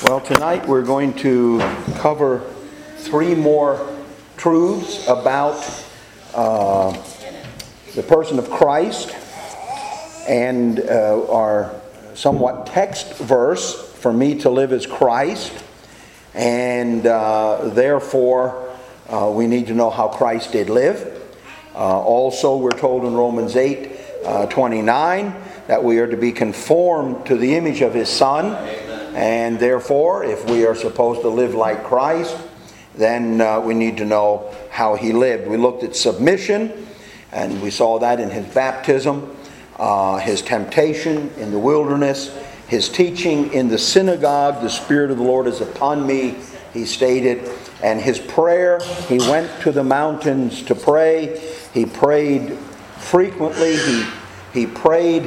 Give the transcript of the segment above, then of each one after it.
Well, tonight we're going to cover three more truths about the person of Christ, and our somewhat text verse, for me to live as Christ, and therefore we need to know how Christ did live. Also, we're told in Romans 8:29 that we are to be conformed to the image of His Son. And therefore, if we are supposed to live like Christ, then we need to know how He lived. We looked at submission, and we saw that in His baptism, His temptation in the wilderness, His teaching in the synagogue. The Spirit of the Lord is upon me, He stated. And His prayer, He went to the mountains to pray. He prayed frequently. He prayed.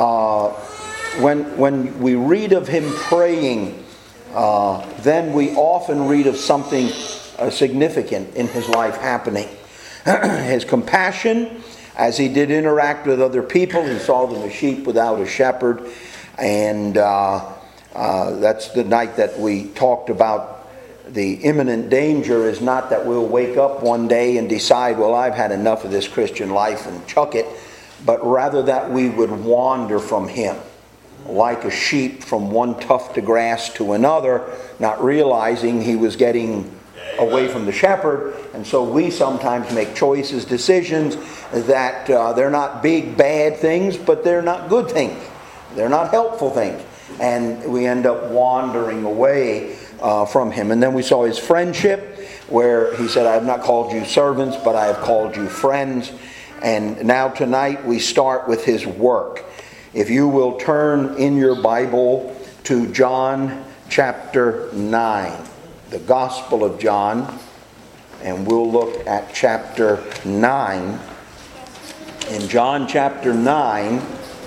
When we read of Him praying, then we often read of something significant in His life happening. His compassion, as He did interact with other people. He saw them as sheep without a shepherd. And that's the night that we talked about the imminent danger is not that we'll wake up one day and decide, well, I've had enough of this Christian life and chuck it, but rather that we would wander from Him, like a sheep from one tuft of grass to another, not realizing he was getting away from the shepherd. And so we sometimes make choices, decisions that they're not big, bad things, but they're not good things. They're not helpful things. And we end up wandering away from Him. And then we saw His friendship, where He said, I have not called you servants, but I have called you friends. And now tonight we start with His work. If you will turn in your Bible to John chapter 9, the Gospel of John, and we'll look at chapter 9. In John chapter 9,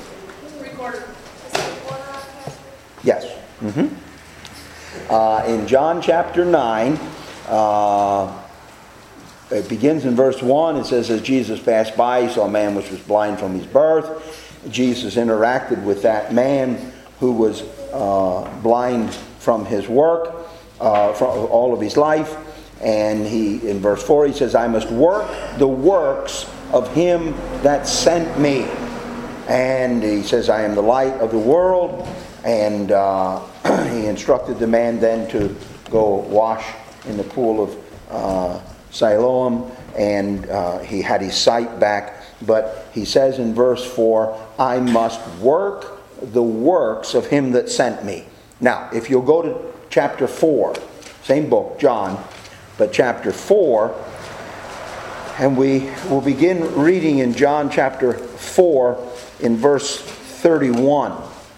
yes. In John chapter 9, it begins in verse 1. It says, as Jesus passed by, He saw a man which was blind from his birth. Jesus interacted with that man who was blind from his work, from all of his life. And in verse 4, He says, I must work the works of Him that sent me. And He says, I am the light of the world. And He instructed the man then to go wash in the pool of Siloam. And he had his sight back. But He says in verse 4, I must work the works of Him that sent me. Now, if you'll go to chapter 4, same book, John, but chapter 4, and we will begin reading in John chapter 4 in verse 31.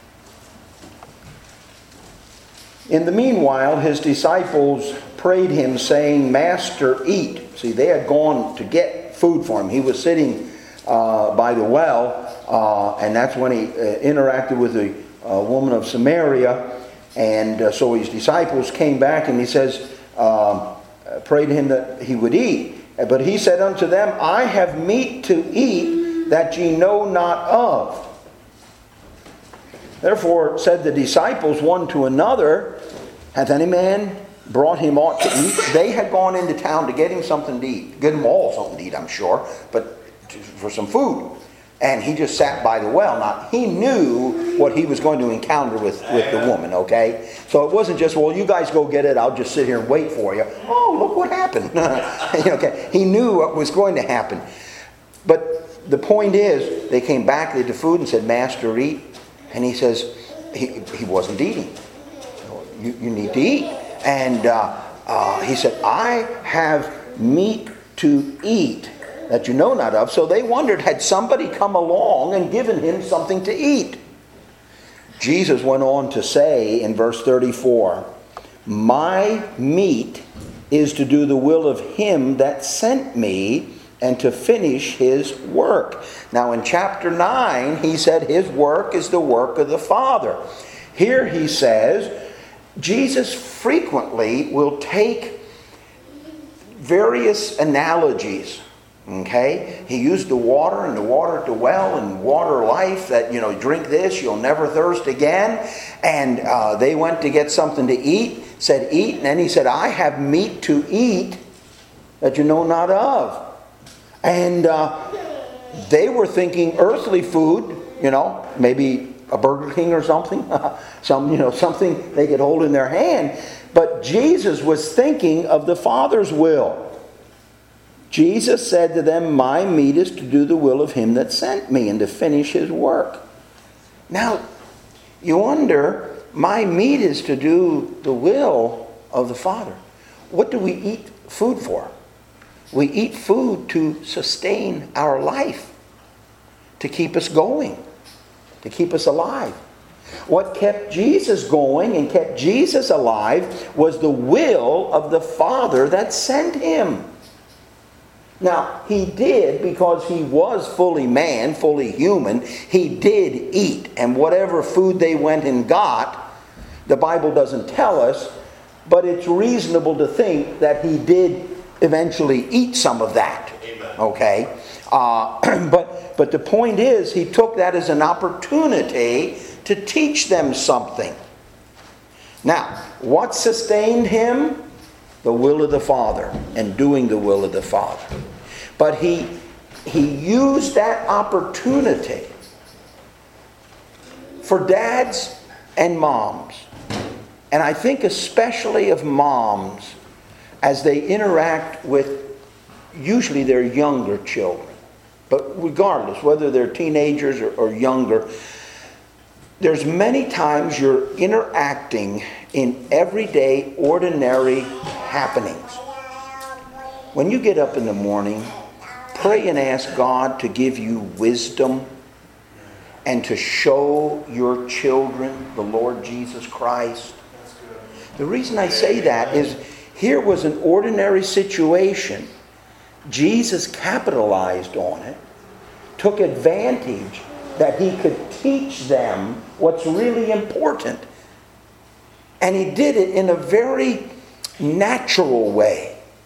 In the meanwhile, His disciples prayed Him, saying, Master, eat. See, they had gone to get food for Him. He was sitting by the well, and that's when He interacted with the woman of Samaria. And so His disciples came back, and He says, prayed Him that He would eat. But He said unto them, I have meat to eat that ye know not of. Therefore said the disciples one to another, hath any man brought Him aught to eat? They had gone into town to get Him something to eat. Get them all something to eat, I'm sure, but for some food. And He just sat by the well. Now, He knew what He was going to encounter with the woman, okay? So it wasn't just, well, you guys go get it, I'll just sit here and wait for you. Oh, look what happened. Okay, He knew what was going to happen. But the point is, they came back, they had the food and said, Master, eat. And He says, he wasn't eating. You need to eat. And He said, I have meat to eat that you know not of. So they wondered, had somebody come along and given Him something to eat? Jesus went on to say in verse 34, my meat is to do the will of Him that sent me and to finish His work. Now in chapter 9, He said His work is the work of the Father. Here He says, Jesus frequently will take various analogies Okay? He used the water and the water at the well and water life that, drink this, you'll never thirst again. And they went to get something to eat, said eat. And then he said, I have meat to eat that you know not of. And they were thinking earthly food, maybe a Burger King or something. Something they could hold in their hand. But Jesus was thinking of the Father's will. Jesus said to them, my meat is to do the will of him that sent me and to finish his work. Now, you wonder, my meat is to do the will of the Father. What do we eat food for? We eat food to sustain our life, to keep us going, to keep us alive. What kept Jesus going and kept Jesus alive was the will of the Father that sent him. Now, he did, because he was fully man, fully human, he did eat. And whatever food they went and got, the Bible doesn't tell us, but it's reasonable to think that he did eventually eat some of that. Amen. Okay? But the point is, he took that as an opportunity to teach them something. Now, what sustained him? The will of the Father and doing the will of the Father. But he used that opportunity for dads and moms. And I think especially of moms as they interact with usually their younger children. But regardless, whether they're teenagers or younger, there's many times you're interacting in everyday, ordinary happenings. When you get up in the morning, pray and ask God to give you wisdom and to show your children the Lord Jesus Christ. The reason I say that is here was an ordinary situation. Jesus capitalized on it, took advantage that he could teach them what's really important. And he did it in a very natural way.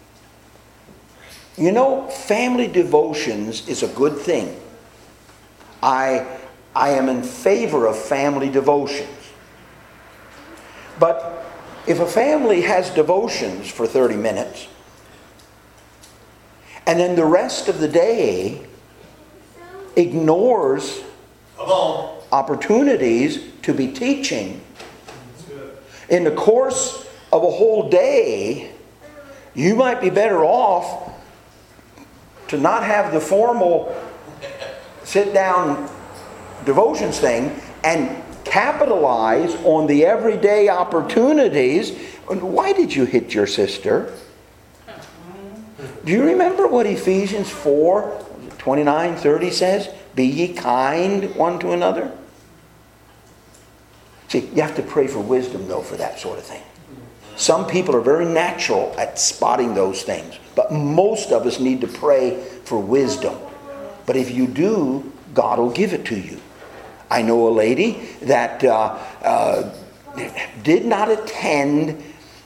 Family devotions is a good thing. I am in favor of family devotions. But if a family has devotions for 30 minutes, and then the rest of the day ignores opportunities to be teaching, in the course of a whole day, you might be better off to not have the formal sit-down devotions thing and capitalize on the everyday opportunities. Why did you hit your sister? Do you remember what Ephesians 4:29-30 says? Be ye kind one to another. See, you have to pray for wisdom, though, for that sort of thing. Some people are very natural at spotting those things. But most of us need to pray for wisdom. But if you do, God will give it to you. I know a lady that did not attend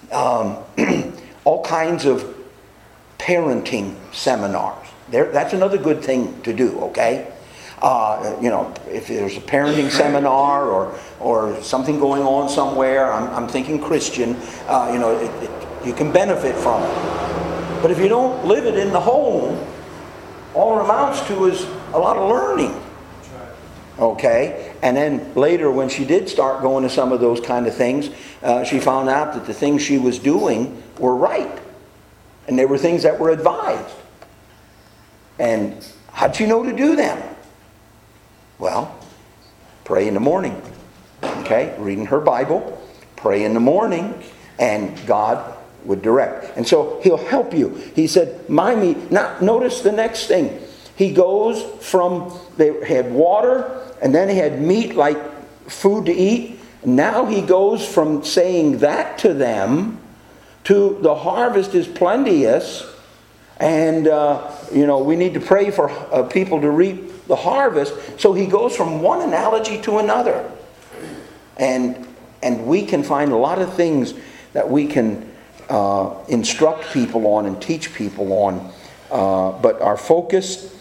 all kinds of parenting seminars. That's another good thing to do, okay? If there's a parenting seminar or something going on somewhere, I'm thinking Christian, you can benefit from it. But if you don't live it in the home, all it amounts to is a lot of learning. Okay? And then later, when she did start going to some of those kind of things, she found out that the things she was doing were right. And they were things that were advised. And how'd she know to do them? Well, pray in the morning. Okay? Reading her Bible. Pray in the morning. And God would direct. And so he'll help you. He said, my meat. Now, notice the next thing. He goes from, they had water, and then he had meat like food to eat. Now he goes from saying that to them to the harvest is plenteous, and we need to pray for people to reap the harvest. So he goes from one analogy to another. And we can find a lot of things that we can instruct people on and teach people on But our focus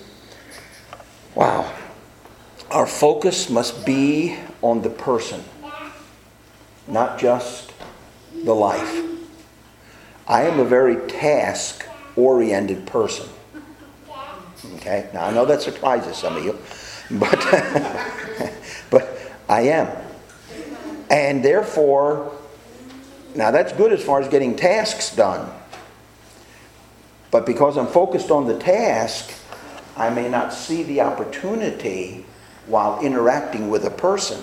must be on the person, not just the life. I am a very task-oriented person. Okay? Now, I know that surprises some of you, but, but I am. And therefore, now that's good as far as getting tasks done. But because I'm focused on the task, I may not see the opportunity while interacting with a person.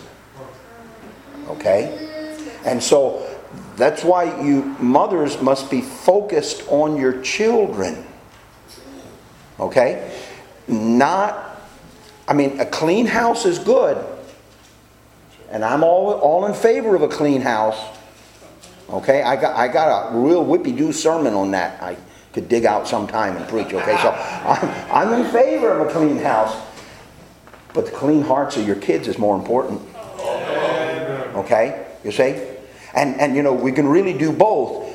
Okay? And so that's why you mothers must be focused on your children. Okay? A clean house is good. And I'm all in favor of a clean house. Okay? I got a real whippy-doo sermon on that. I could dig out sometime and preach. Okay? So I'm in favor of a clean house. But the clean hearts of your kids is more important. Okay? You see? And we can really do both.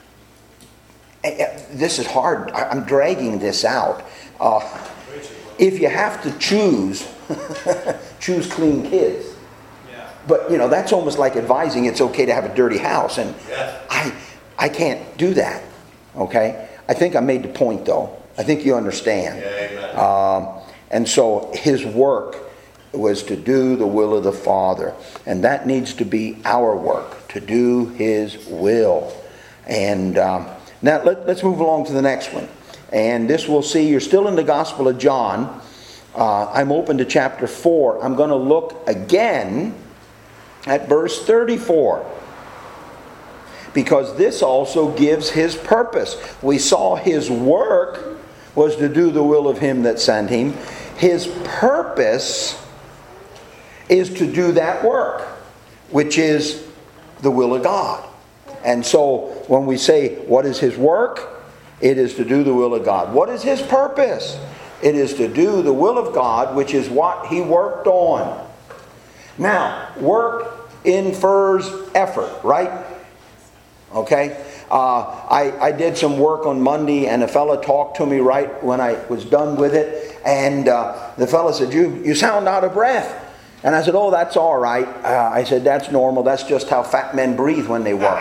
This is hard. I'm dragging this out. If you have to choose, choose clean kids. But, that's almost like advising it's okay to have a dirty house. And I can't do that. Okay? I think I made the point, though. I think you understand. And so his work was to do the will of the Father. And that needs to be our work, to do his will. And now let's move along to the next one. And this we'll see, you're still in the Gospel of John. I'm open to chapter 4. I'm going to look again at verse 34. Because this also gives his purpose. We saw his work was to do the will of him that sent him. His purpose is to do that work, which is the will of God. And so when we say, what is his work? It is to do the will of God. What is his purpose? It is to do the will of God, which is what he worked on. Now, work infers effort, right? Okay? I did some work on Monday, and a fella talked to me right when I was done with it. And the fella said, you sound out of breath. And I said, oh, that's all right. I said, that's normal. That's just how fat men breathe when they work.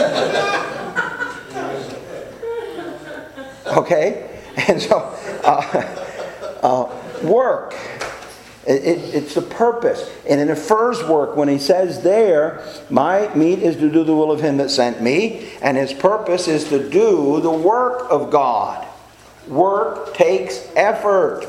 Okay? And so, work. It's the purpose. And in the first work, when he says there, my meat is to do the will of him that sent me, and his purpose is to do the work of God. Work takes effort.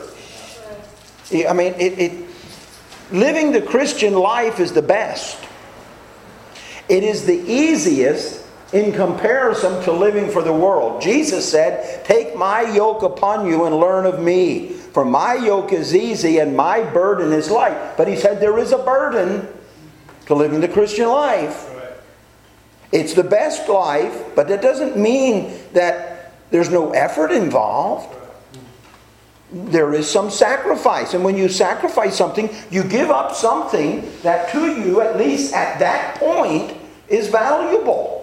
Living the Christian life is the best. It is the easiest in comparison to living for the world. Jesus said, take my yoke upon you and learn of me. For my yoke is easy and my burden is light. But he said there is a burden to living the Christian life. It's the best life, but that doesn't mean that there's no effort involved. There is some sacrifice. And when you sacrifice something, you give up something that to you, at least at that point, is valuable.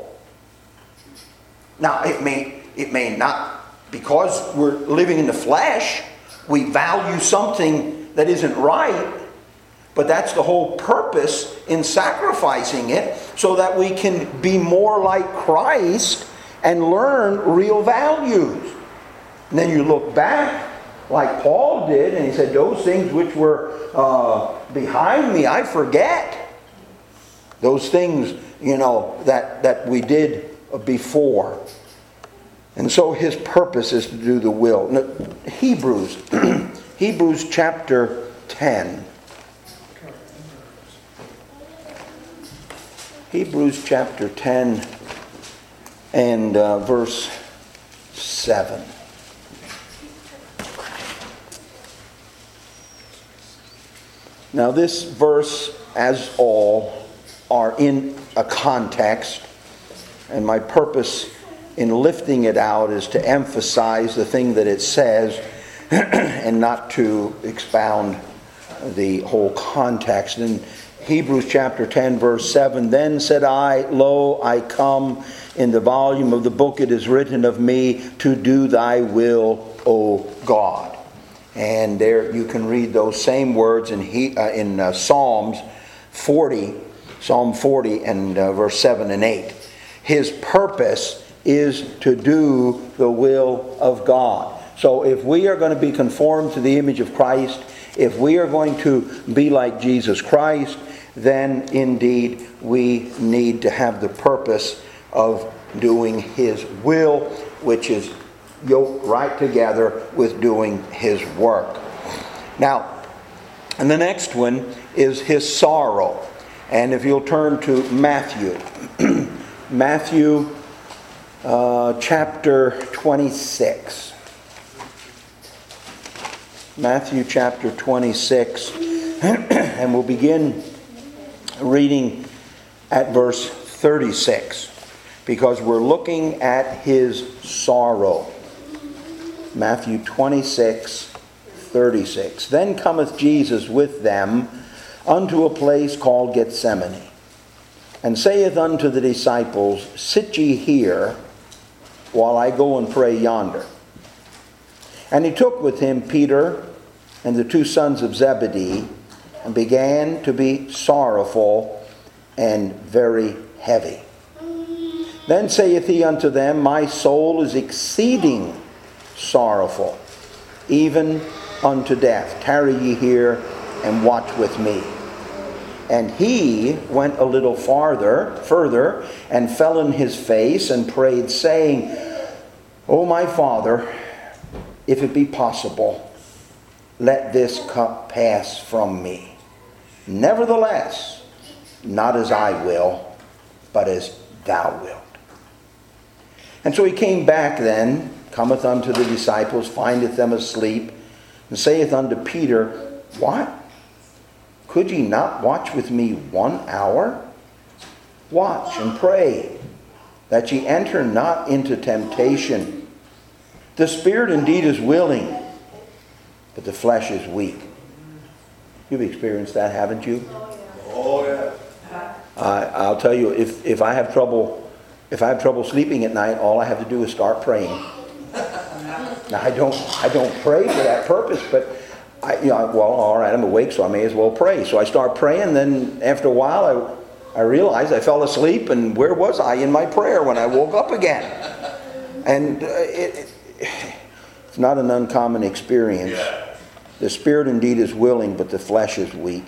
Now, it may not, because we're living in the flesh, we value something that isn't right. But that's the whole purpose in sacrificing it, so that we can be more like Christ and learn real values. And then you look back, like Paul did, and he said, those things which were behind me, I forget. Those things, that we did before. And so his purpose is to do the will. Now, Hebrews chapter 10. Hebrews chapter 10 and verse 7. Now this verse, as all, are in a context, and my purpose in lifting it out is to emphasize the thing that it says and not to expound the whole context. In Hebrews chapter 10 verse 7, then said I, lo, I come, in the volume of the book it is written of me to do thy will, O God. And there you can read those same words in Psalm 40 and verse 7 and 8. His purpose is to do the will of God. So if we are going to be conformed to the image of Christ, if we are going to be like Jesus Christ, then indeed we need to have the purpose of doing His will, which is yoked right together with doing His work. Now, and the next one is His sorrow. And if you'll turn to Matthew, Matthew chapter 26. Matthew chapter 26, and we'll begin reading at verse 36, because we're looking at His sorrow. Matthew 26, 36. Then cometh Jesus with them unto a place called Gethsemane, and saith unto the disciples, Sit ye here, while I go and pray yonder. And he took with him Peter and the two sons of Zebedee, and began to be sorrowful and very heavy. Then saith he unto them, My soul is exceeding sorrowful, even unto death. Tarry ye here and watch with me. And he went a little further, and fell on his face and prayed, saying, O my Father, if it be possible, let this cup pass from me. Nevertheless, not as I will, but as thou wilt. And so he came back then, cometh unto the disciples, findeth them asleep, and saith unto Peter, What? Could ye not watch with me 1 hour? Watch and pray, that ye enter not into temptation. The spirit indeed is willing, but the flesh is weak. You've experienced that, haven't you? Oh yeah. I'll tell you, if I have trouble sleeping at night, all I have to do is start praying. Now I don't pray for that purpose, but all right, I'm awake, so I may as well pray. So I start praying, then after a while I realized I fell asleep, and where was I in my prayer when I woke up again? And it's not an uncommon experience. The spirit indeed is willing, but the flesh is weak.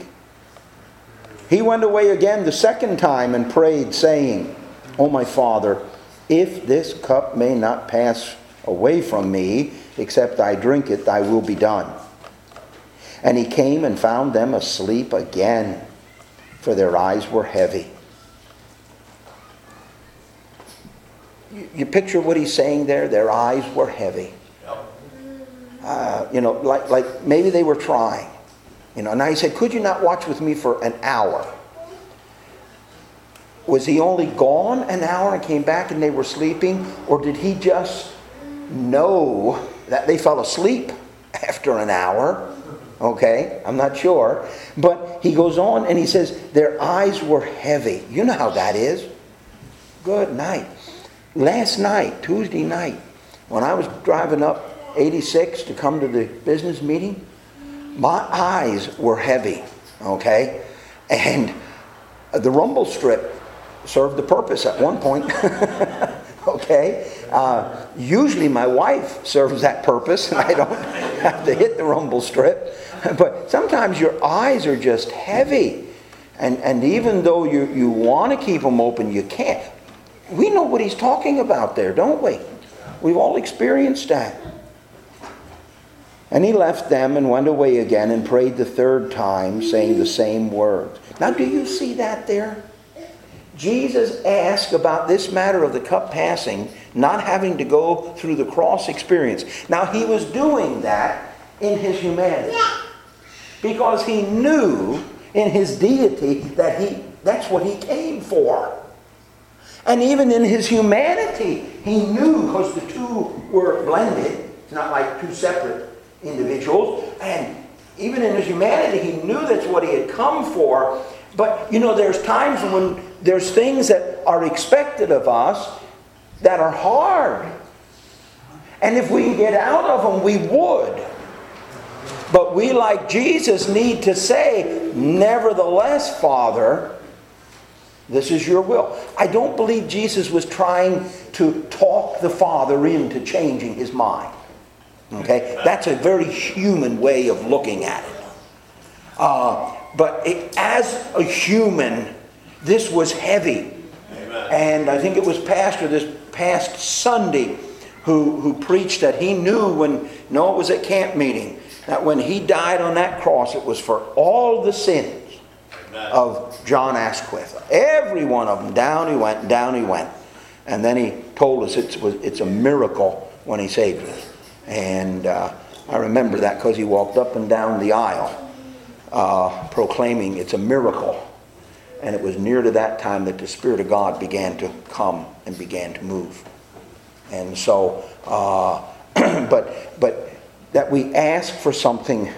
He went away again the second time and prayed, saying, O my Father, if this cup may not pass away from me, except I drink it, thy will be done. And he came and found them asleep again, for their eyes were heavy. You picture what he's saying there? Their eyes were heavy. Like maybe they were trying. Now he said, could you not watch with me for an hour? Was he only gone an hour and came back and they were sleeping? Or did he just know that they fell asleep after an hour? Okay, I'm not sure. But he goes on and he says, their eyes were heavy. You know how that is. Good night. Last night, Tuesday night, when I was driving up 86 to come to the business meeting, my eyes were heavy, okay? And the rumble strip served the purpose at one point, okay? Usually my wife serves that purpose, and I don't have to hit the rumble strip. But sometimes your eyes are just heavy. And even though you want to keep them open, you can't. We know what he's talking about there, don't we? We've all experienced that. And he left them and went away again and prayed the third time, saying the same words. Now, do you see that there? Jesus asked about this matter of the cup passing, not having to go through the cross experience. Now, he was doing that in his humanity, because he knew in his deity that's what he came for. And even in his humanity, he knew, because the two were blended. It's not like two separate individuals. And even in his humanity, he knew that's what he had come for. But, there's times when there's things that are expected of us that are hard. And if we can get out of them, we would. But we, like Jesus, need to say, nevertheless, Father, this is your will. I don't believe Jesus was trying to talk the Father into changing his mind. Okay? That's a very human way of looking at it. But as a human, this was heavy. Amen. And I think it was Pastor this past Sunday who preached that he knew it was at camp meeting, that when he died on that cross, it was for all the sins of John Asquith. Every one of them. Down he went. And then he told us it's a miracle when he saved us. And I remember that because he walked up and down the aisle proclaiming it's a miracle. And it was near to that time that the Spirit of God began to come and began to move. And so, but that we ask for something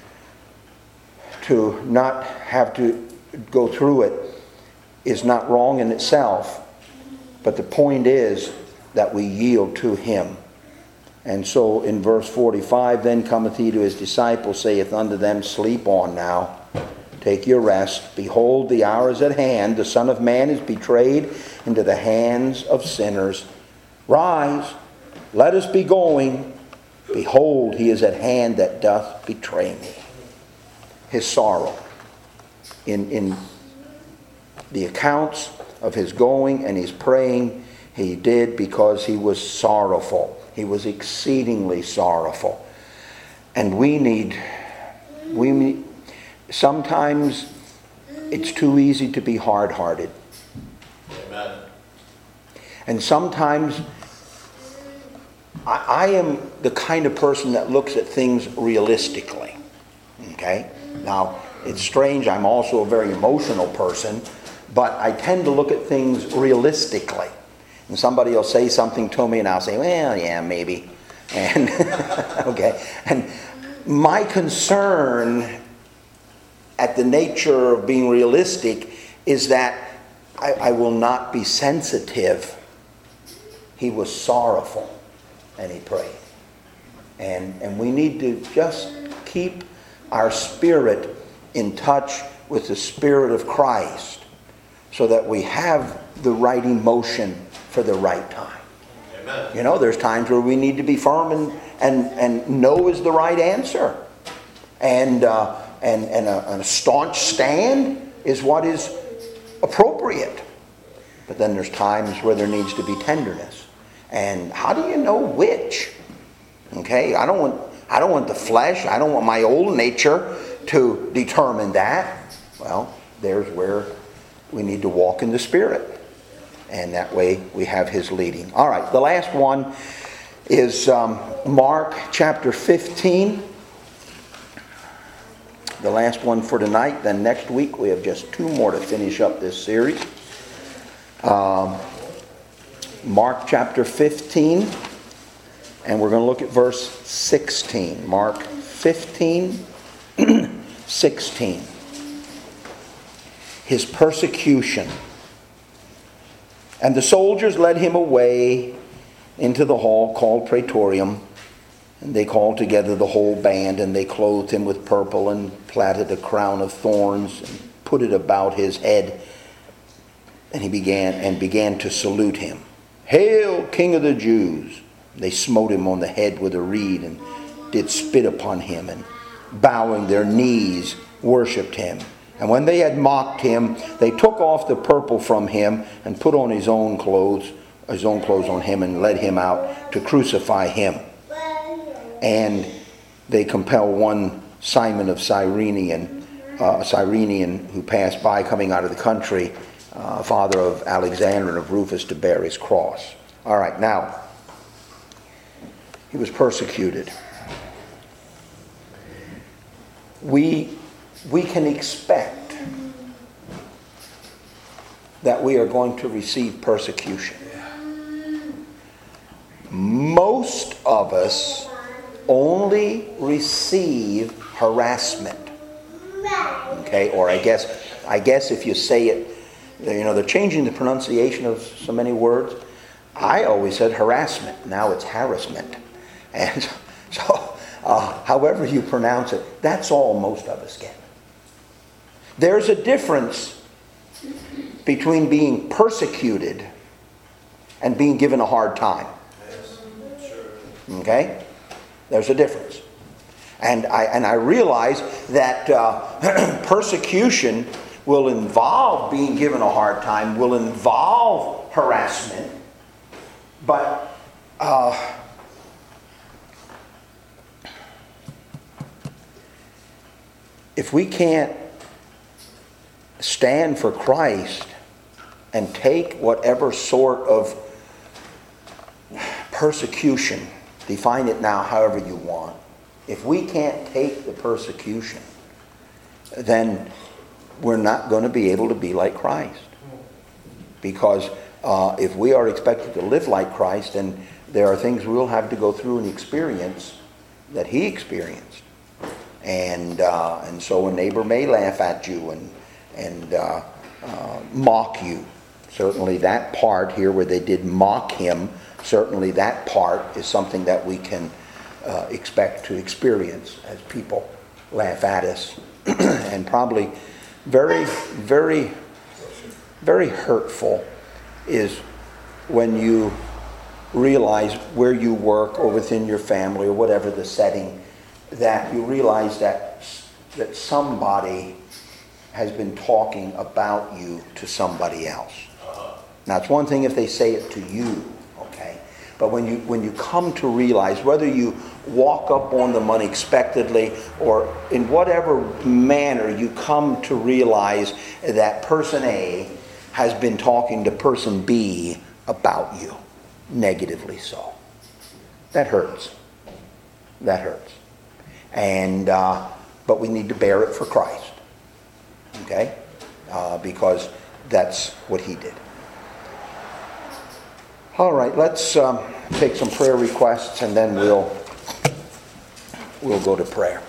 to not have to go through it is not wrong in itself. But the point is that we yield to him. And so in verse 45, then cometh he to his disciples, saith unto them, sleep on now, take your rest. Behold, the hour is at hand. The Son of Man is betrayed into the hands of sinners. Rise, let us be going. Behold, he is at hand that doth betray me. His sorrow. In the accounts of his going and his praying, he did because he was sorrowful. He was exceedingly sorrowful. And sometimes it's too easy to be hard-hearted. Amen. And sometimes I am the kind of person that looks at things realistically. Okay? Now, it's strange, I'm also a very emotional person, but I tend to look at things realistically. And somebody will say something to me and I'll say, well, yeah, maybe. And okay. And my concern at the nature of being realistic is that I will not be sensitive. He was sorrowful and he prayed. And we need to just keep our spirit in touch with the Spirit of Christ so that we have the right emotion for the right time. Amen. You know, there's times where we need to be firm and no is the right answer. And a staunch stand is what is appropriate. But then there's times where there needs to be tenderness. And how do you know which? Okay, I don't want the flesh, I don't want my old nature to determine that. Well, there's where we need to walk in the Spirit. And that way we have his leading. All right, the last one is Mark chapter 15. The last one for tonight. Then next week we have just two more to finish up this series. Mark chapter 15. And we're going to look at verse 16. Mark 15, 16. His persecution. And the soldiers led him away into the hall called Praetorium. And they called together the whole band, and they clothed him with purple and plaited a crown of thorns and put it about his head. And he began to salute him. Hail, King of the Jews! They smote him on the head with a reed and did spit upon him, and bowing their knees worshipped him. And when they had mocked him, they took off the purple from him and put on his own clothes on him, and led him out to crucify him. And they compelled one Simon of Cyrene, a Cyrenian who passed by coming out of the country, father of Alexander and of Rufus, to bear his cross. All right, now, he was persecuted. We can expect that we are going to receive persecution. Most of us only receive harassment. Okay, or I guess if you say it, you know, they're changing the pronunciation of so many words. I always said harassment. Now it's harassment. And so, however you pronounce it, that's all most of us get. There's a difference between being persecuted and being given a hard time. Okay? There's a difference. And I realize that persecution will involve being given a hard time, will involve harassment, but if we can't stand for Christ and take whatever sort of persecution, define it now however you want, if we can't take the persecution, then we're not going to be able to be like Christ. Because if we are expected to live like Christ, then there are things we'll have to go through and experience that he experienced. And so a neighbor may laugh at you and mock you. Certainly that part here where they did mock him, certainly that part is something that we can expect to experience as people laugh at us. And probably very, very, very hurtful is when you realize where you work or within your family or whatever the setting, that you realize that somebody has been talking about you to somebody else. Now it's one thing if they say it to you, okay? But when you come to realize, whether you walk up on them unexpectedly or in whatever manner you come to realize that person A has been talking to person B about you, negatively so. That hurts. That hurts. And but we need to bear it for Christ, okay? Because that's what he did. All right, let's take some prayer requests and then we'll go to prayer.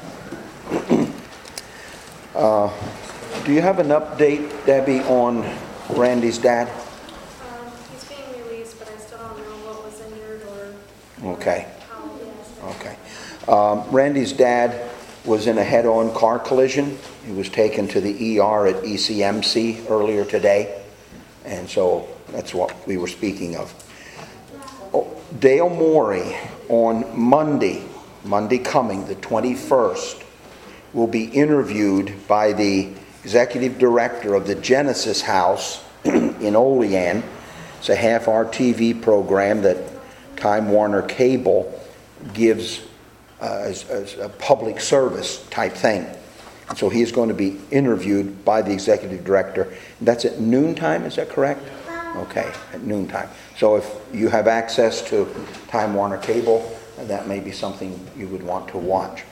Do you have an update, Debbie, on Randy's dad? He's being released, but I still don't know what was injured or Okay. how he has to. Okay. Randy's dad was in a head-on car collision. He was taken to the ER at ECMC earlier today. And so that's what we were speaking of. Dale Morey on Monday coming, the 21st, will be interviewed by the executive director of the Genesis House in Olean. It's a half-hour TV program that Time Warner Cable gives as a public service type thing. And so he's going to be interviewed by the executive director. That's at noontime, is that correct? Okay, at noontime. So if you have access to Time Warner Cable, that may be something you would want to watch.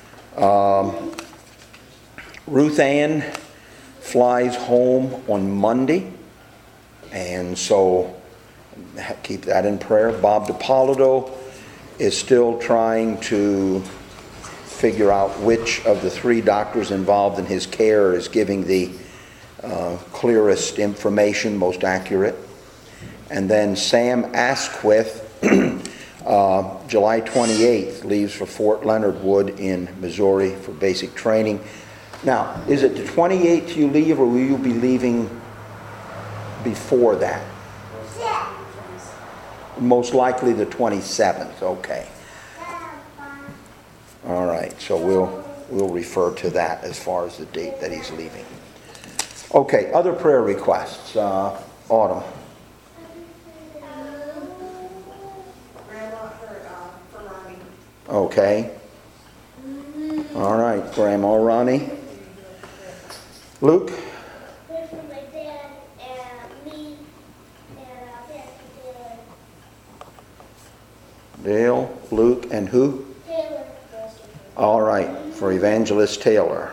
Ruth Ann flies home on Monday, and so keep that in prayer. Bob DiPolito is still trying to figure out which of the three doctors involved in his care is giving the clearest information, most accurate. And then Sam Asquith, July 28th, leaves for Fort Leonard Wood in Missouri for basic training. Now, is it the 28th you leave, or will you be leaving before that? Most likely the 27th, okay. All right, so we'll refer to that as far as the date that he's leaving. Okay, other prayer requests. Autumn. Grandma for Ronnie. Okay. All right, Grandma Ronnie. Luke? Pray for my dad and me and Pastor Dale, Luke, and who? Taylor. All right, for Evangelist Taylor.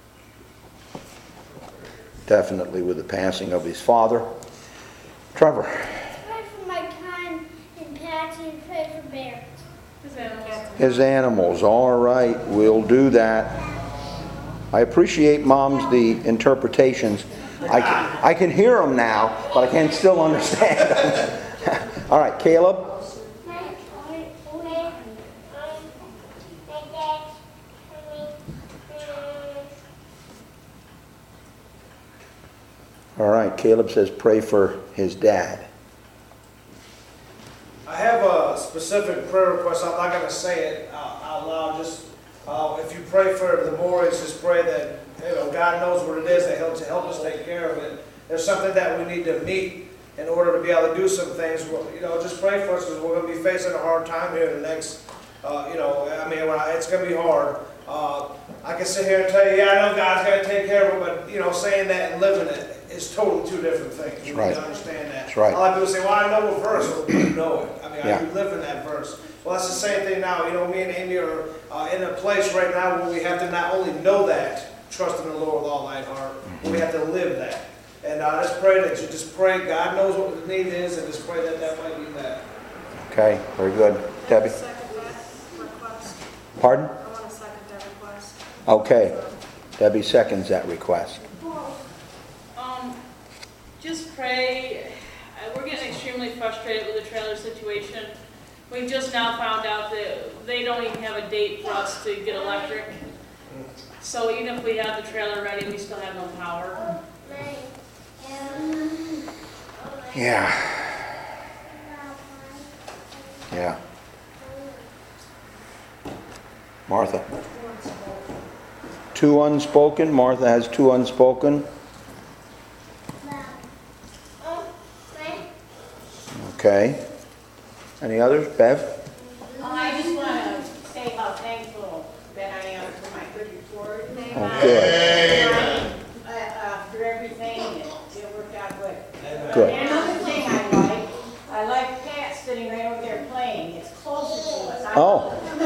Definitely with the passing of his father. Trevor. Pray for my time in Patsy and pray for Bear. His animals. All right, we'll do that. I appreciate, Moms, the interpretations. I can hear them now, but I can still understand them. All right, Caleb. Caleb says pray for his dad. I have a specific prayer request. I'm not going to say it out loud. Just if you pray for the Morris, just pray that God knows what it is, that He'll help us take care of it. There's something that we need to meet in order to be able to do some things. Just pray for us because we're going to be facing a hard time here in the next. It's going to be hard. I can sit here and tell you, I know God's going to take care of it, but saying that and living it is totally two different things. You need to understand that. That's right. A lot of people say, well, I know a verse. Well, you know it. Yeah. You live in that verse. Well, that's the same thing now. Me and Amy are in a place right now where we have to not only know that, trust in the Lord with all thine heart, but we have to live that. And let's pray that you just pray. God knows what the need is, and just pray that that might be that. Okay, very good. Debbie? Second that request. Pardon? I want to second that request. Okay. Debbie seconds that request. Just pray. We're getting extremely frustrated with the trailer situation. We've just now found out that they don't even have a date for us to get electric. So even if we have the trailer ready, we still have no power. Yeah. Yeah. Martha? 2 unspoken. Martha has 2 unspoken. Okay. Any others? Bev? I just want to say how thankful that I am for my good report. Okay. For everything, it worked out good. Good. And another thing I like Pat sitting right over there playing. It's closer to us. Oh.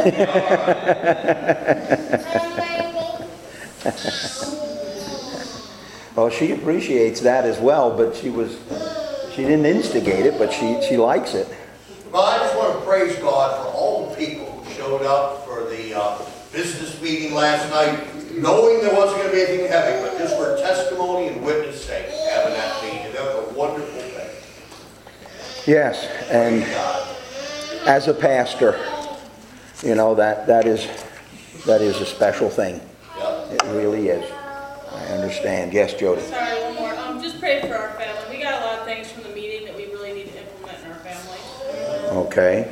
Well, she appreciates that as well, but she didn't instigate it, but she likes it. Well, I just want to praise God for all the people who showed up for the business meeting last night, knowing there wasn't going to be anything heavy, but just for testimony and witness sake, having that meeting. That was a wonderful thing. Yes, and as a pastor, that is a special thing. Yep. It really is. I understand. Yes, Jody. Sorry, one more. Just pray for our family. We got a lot of things from the meeting that we really need to implement in our family. Okay.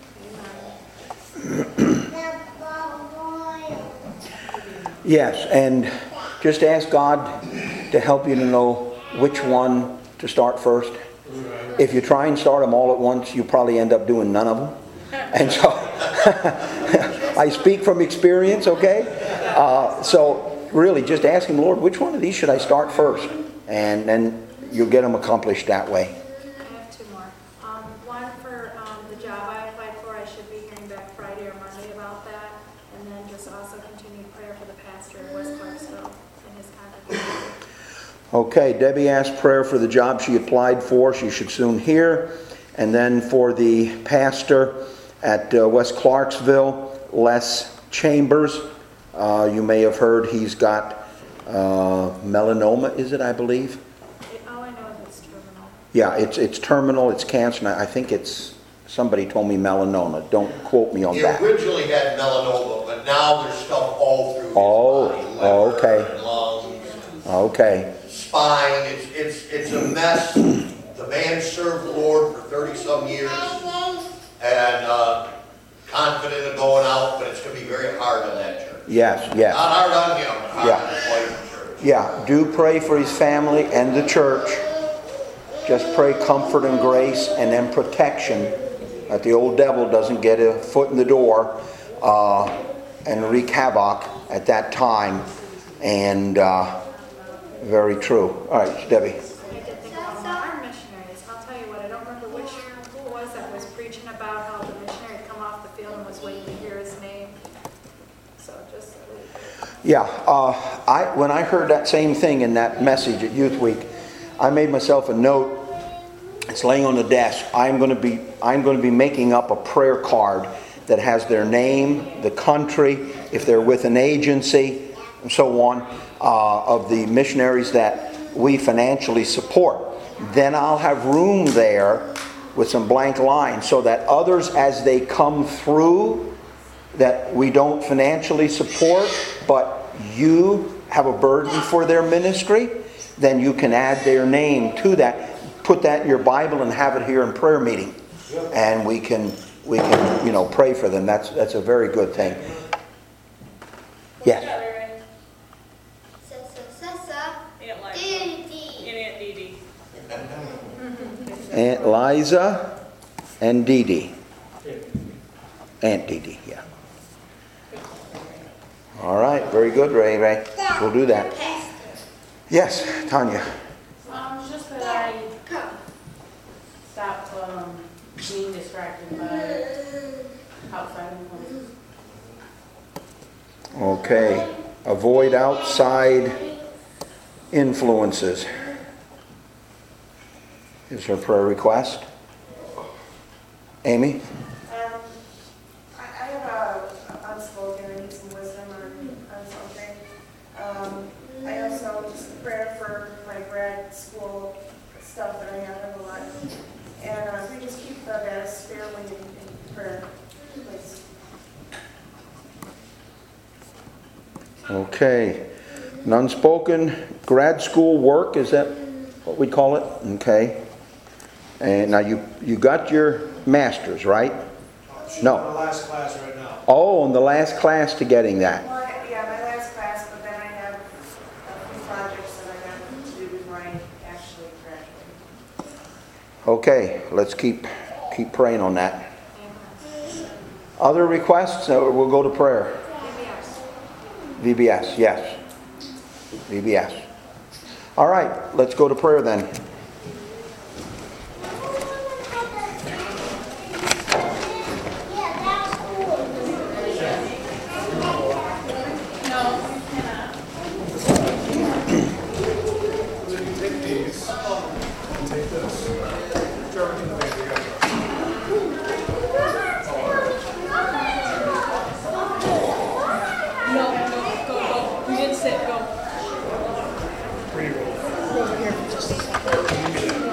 Yes, and just ask God to help you to know which one to start first. If you try and start them all at once, you probably end up doing none of them. And so, I speak from experience, okay? So, really, just ask Him, Lord, which one of these should I start first? And then you'll get them accomplished that way. I have 2 more. One for the job I applied for. I should be hearing back Friday or Monday about that. And then just also continued prayer for the pastor in West Clarksville and his congregation. Okay, Debbie asked prayer for the job she applied for. She should soon hear. And then for the pastor at West Clarksville, Les Chambers. You may have heard he's got melanoma, is it, I believe? All I know is it's terminal. Yeah, it's terminal, it's cancer, and I think somebody told me melanoma. Don't quote me on He that. originally had melanoma, but now there's stuff all through his body. Liver, okay. lungs, Okay. spine. It's a mess. The man served the Lord for 30-some years and confident of going out, but it's going to be very hard on that church. Yes. Not hard on him, but hard Yeah. on his wife and church. Yeah, do pray for his family and the church. Just pray comfort and grace and then protection, that the old devil doesn't get a foot in the door and wreak havoc at that time. And very true. All right, Debbie. I did think about our missionaries. I'll tell you what, I don't remember who it was that was preaching about how the missionary had come off the field and was waiting to hear his name. So just... Yeah, when I heard that same thing in that message at Youth Week, I made myself a note. It's laying on the desk. I'm going to be making up a prayer card that has their name, the country, if they're with an agency, and so on, of the missionaries that we financially support. Then I'll have room there with some blank lines so that others, as they come through, that we don't financially support, but you have a burden for their ministry, then you can add their name to that. Put that in your Bible and have it here in prayer meeting. And we can pray for them. That's a very good thing. Yes. Aunt Liza. Dee. And Aunt Dee Dee. Aunt Liza and Dee Dee. Aunt Dee Dee, yeah. All right, very good, Ray. We'll do that. Yes, Tanya. Just that I stop being distracted by outside influences. Okay. Avoid outside influences. Is her prayer request? Amy? I have a unspoken, I need some wisdom on something. I also just prayer for my grad school stuff that I have a lot. And we just keep the Bass family in prayer, please. Okay. An unspoken grad school work, is that what we call it? Okay. And now you got your master's, right? She's No. in the last class right now. Oh, in the last class to getting that. Well, yeah, my last class, but then I have a few projects that I have to do before I actually graduate. Okay, let's keep praying on that. Other requests? We'll go to prayer. VBS, yes. VBS. All right, let's go to prayer then. Go. You didn't sit, go. Over here for just a second.